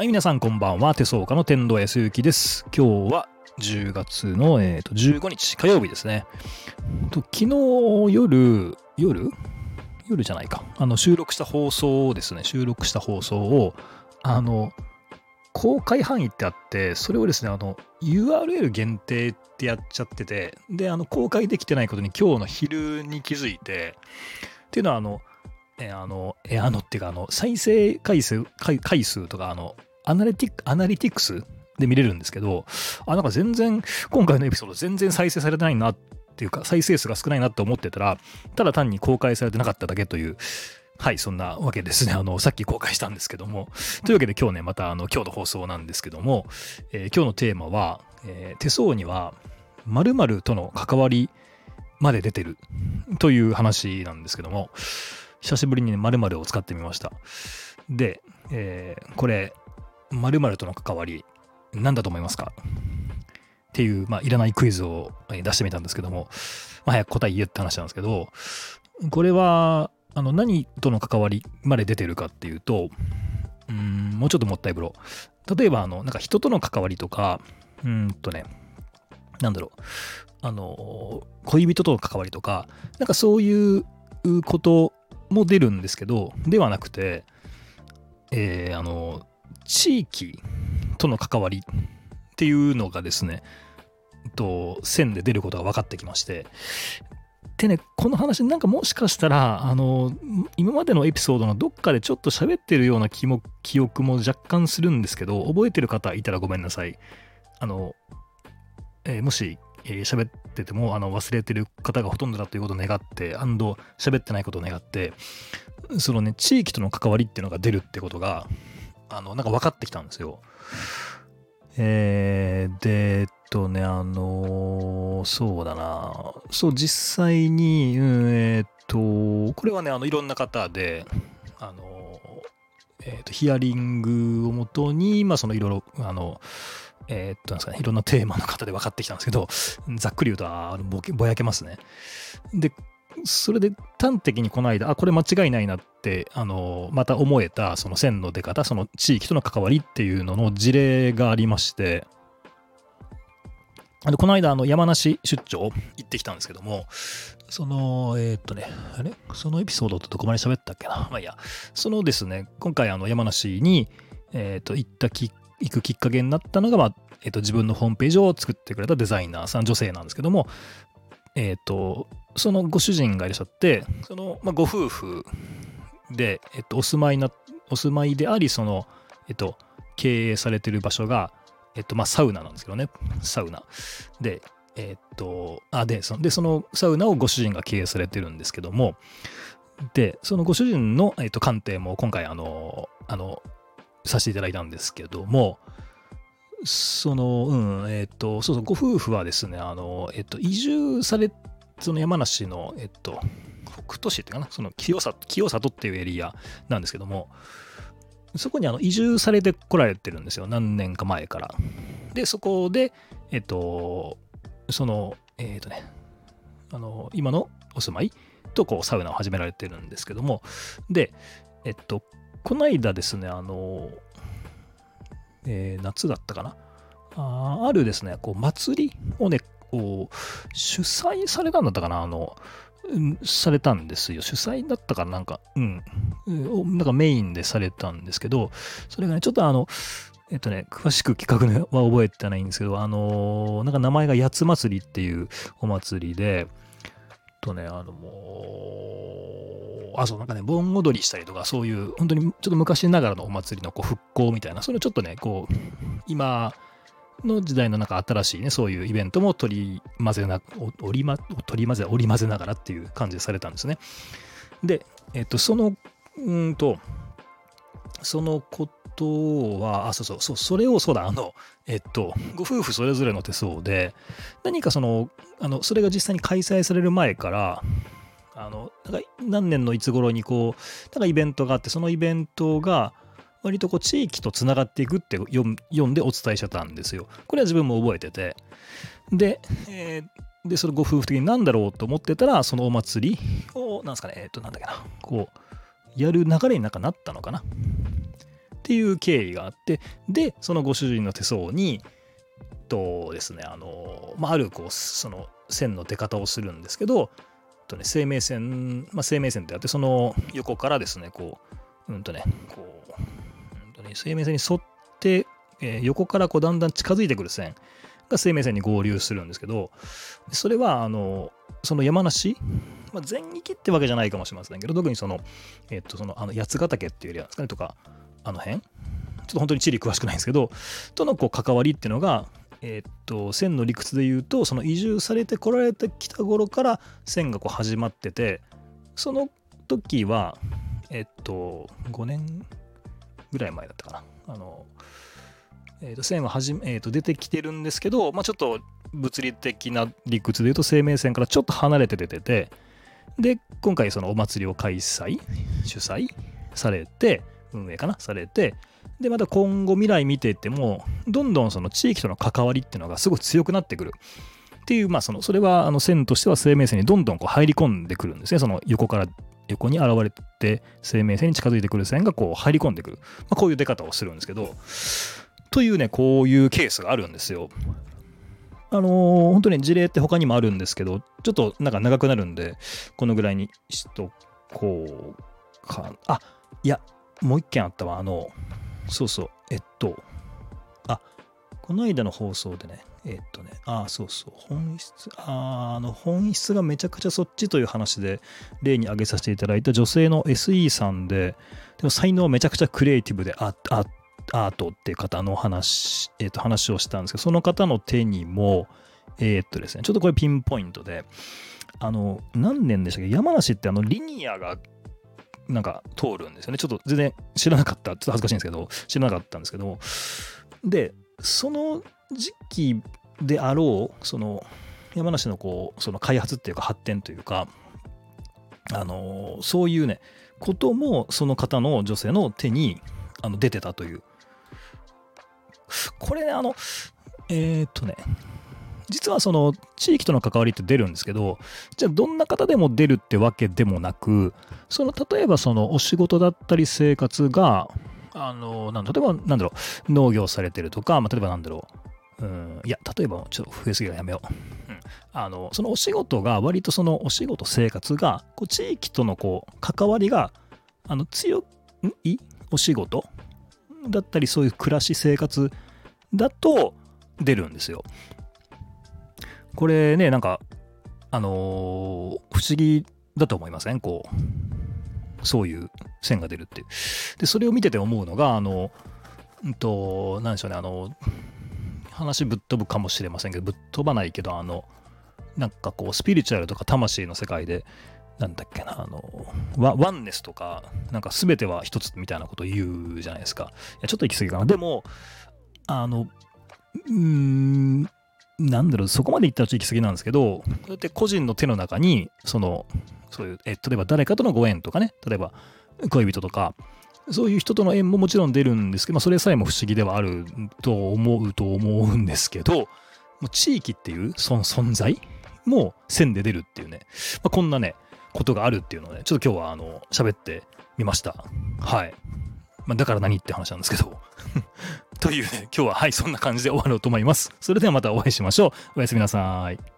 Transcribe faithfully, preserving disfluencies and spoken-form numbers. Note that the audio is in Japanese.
はい、皆さんこんばんは。手相家の天童康之です。今日はじゅうがつの、えー、とじゅうごにち火曜日ですね。と昨日夜、夜夜じゃないか。あの収録した放送をですね、収録した放送を、あの、公開範囲ってあって、それをですね、あの、ユーアールエル 限定ってやっちゃってて、で、あの、公開できてないことに今日の昼に気づいて、っていうのは、あの、えあの、えあのっていうか、あの、再生回数、回回数とか、あの、アナリティック、アナリティクスで見れるんですけど、あ、なんか全然、今回のエピソード全然再生されてないなっていうか、再生数が少ないなって思ってたら、ただ単に公開されてなかっただけという、はい、そんなわけですね。あの、さっき公開したんですけども。というわけで今日ね、またあの、今日の放送なんですけども、えー今日のテーマは、えー手相には〇〇との関わりまで出てるという話なんですけども、久しぶりにね、〇〇を使ってみました。で、えーこれ、〇〇との関わり、何だと思いますかっていう、まあ、いらないクイズをえー出してみたんですけども、まあ、早く答え言えって話なんですけど、これは、あの、何との関わりまで出てるかっていうと、うーん、もうちょっともったいぶろう。例えば、あの、なんか人との関わりとか、うーんとね、なんだろう、あの、恋人との関わりとか、なんかそういうことも出るんですけど、ではなくて、えーあの、地域との関わりっていうのがですね、と線で出ることが分かってきまして、でね、この話なんかもしかしたら、あの、今までのエピソードのどっかでちょっと喋ってるような気も記憶も若干するんですけど、覚えてる方いたらごめんなさい。あの、えーもし、えー喋っててもあの忘れてる方がほとんどだということを願って、アンド喋ってないことを願って、そのね、地域との関わりっていうのが出るってことが、あの、なんか分かってきたんですよ。えー、で、えっとね、あのーそうだな。そう、実際に、うんえーっと、これはね、あの、いろんな方で、あのーえーっと、ヒアリングをもとに、まあ、そのいろいろ、あの、えーっと、なんですかね、いろんなテーマの方で分かってきたんですけど、ざっくり言うと、あのぼけぼやけますね。で、それで端的にこの間、あ、これ間違いないなって、あの、また思えた、その線の出方、その地域との関わりっていうのの事例がありまして、あのこの間、あの山梨出張行ってきたんですけども、その、えーっとね、あれそのエピソードってどこまで喋ったっけな。まあいいや。そのですね、今回、あの山梨に、えーっと、行ったき、行くきっかけになったのが、まあ、えーっと、自分のホームページを作ってくれたデザイナーさん、女性なんですけども、えーっと、そのご主人がいらっしゃって、その、まあ、ご夫婦で、えっと、お住まいな、お住まいであり、その、えっと、経営されてる場所が、えっと、まあ、サウナなんですけどね、サウナ。で、えっと、あ、で、その、で、そのサウナをご主人が経営されてるんですけども、で、そのご主人の、えっと、鑑定も今回、あの、あの、させていただいたんですけども、その、うん、えっと、そうそう、ご夫婦はですね、あの、えっと、移住され、その山梨の、えっと、北杜市っていうかな、その清里、清里っていうエリアなんですけども、そこにあの移住されてこられてるんですよ、何年か前から。で、そこで、えっと、その、えっとね、あの、今のお住まいとこうサウナを始められてるんですけども、で、えっと、この間ですね、あの、えー夏だったかな。ああるですね、こう祭りをね、こう主催されたんだったかな、あの、うんされたんですよ。主催だったかな、なんか、うん、うんなんかメインでされたんですけど、それがね、ちょっとあの、えっとね、詳しく企画は覚えてないんですけど、あのーなんか名前が八つ祭りっていうお祭りで、とね、あのもう、あ、そう、なんかね、盆踊りしたりとか、そういう、本当にちょっと昔ながらのお祭りのこう復興みたいな、それをちょっとね、こう、今の時代のなんか新しいね、そういうイベントも取り混ぜな、お織りま、取り混ぜ、織り混ぜながらっていう感じでされたんですね。で、えっと、その、うーんと、そのことは、あ、そうそう、そう、それを、そうだ、あの、えっと、ご夫婦それぞれの手相で、何かその、あの、それが実際に開催される前から、あの、なんか何年のいつ頃にこう、なんかイベントがあって、そのイベントが、割とこう地域とつながっていくって読ん読んでお伝えしてたんですよ。これは自分も覚えてて。で、えーで、それご夫婦的に何だろうと思ってたら、そのお祭りを、なんですかね、えっと、なんだっけな、こう、やる流れになんかなったのかな。 っていう経緯があって、でそのご主人の手相にとですね、あの、まあ、あるこうその線の出方をするんですけど、とね、生命線、まあ、生命線ってあって、その横からですね、こう、うんとね、こう、うんとね、生命線に沿って、えー、横からこうだんだん近づいてくる線が生命線に合流するんですけど、それはあのその山梨、まあ、全域ってわけじゃないかもしれませんけど、特にその、えっと、そのあの八ヶ岳っていうエリアですかねとか、あの辺、ちょっと本当に地理詳しくないんですけど、とのこう関わりっていうのが、えっと、線の理屈で言うと、その移住されてこられてきた頃から線がこう始まってて、その時は、えっと、ごねんぐらい前だったかな。あの、えっと、線ははじめ、えっと、出てきてるんですけど、まあ、ちょっと物理的な理屈で言うと生命線からちょっと離れて出てて、で、今回そのお祭りを開催、主催されて、運営かなされて、で、また今後未来見ていっても、どんどんその地域との関わりっていうのがすごい強くなってくるっていう、まあ、その、それはあの線としては生命線にどんどんこう入り込んでくるんですね。その横から横に現れて生命線に近づいてくる線がこう入り込んでくる。まあ、こういう出方をするんですけど、というね、こういうケースがあるんですよ。あのー、本当に事例って他にもあるんですけど、ちょっとなんか長くなるんで、このぐらいにしとこうか。あ、いや、もう一件あったわ。あの、そうそう、えっと、あ、この間の放送でね、えっとね、あ、そうそう、本質、あ、あの、本質がめちゃくちゃそっちという話で例に挙げさせていただいた女性の エスイー さんで、でも才能めちゃくちゃクリエイティブでああアートっていう方の話、えー、と話をしたんですけど、その方の手にも、えー、っとですね、ちょっとこれピンポイントで、あの、何年でしたっけ、山梨ってあのリニアがなんか通るんですよね。ちょっと全然知らなかった、ちょっと恥ずかしいんですけど、知らなかったんですけど、で、その時期であろう、その山梨のこう、その開発っていうか発展というか、あの、そういうね、こともその方の女性の手にあの出てたという。これね、あの、えー、っとね、実はその地域との関わりって出るんですけど、じゃあどんな方でも出るってわけでもなく、その例えばそのお仕事だったり生活が、あの、なん例えばなんだろう、農業されてるとか、まあ、例えばなんだろう、うん、いや、例えばちょっと増えすぎるのやめよう。うん、あの、そのお仕事が割とそのお仕事生活が、こう地域とのこう関わりが、あの強いお仕事だったり、そういう暮らし生活だと出るんですよ。これね、なんかあのー、不思議だと思いません？こうそういう線が出るっていう。でそれを見てて思うのが、あのうんと何でしょうね、あの話ぶっ飛ぶかもしれませんけど、ぶっ飛ばないけど、あのなんかこうスピリチュアルとか魂の世界で、なんだっけな、あのワワンネスとか、なんか全ては一つみたいなことを言うじゃないですか。いやちょっと行き過ぎかな。でもあのうーんなんだろう、そこまで言ったら行き過ぎなんですけど、こうやって個人の手の中にそのそういう、え例えば誰かとのご縁とかね、例えば恋人とか、そういう人との縁ももちろん出るんですけど、まあ、それさえも不思議ではあると思うと思うんですけど、もう地域っていうその存在も線で出るっていうね、まあ、こんなねことがあるっていうのをね、ちょっと今日はあの喋ってみました。はい。まあ、だから何って話なんですけど。というね、今日ははいそんな感じで終わろうと思います。それではまたお会いしましょう。おやすみなさい。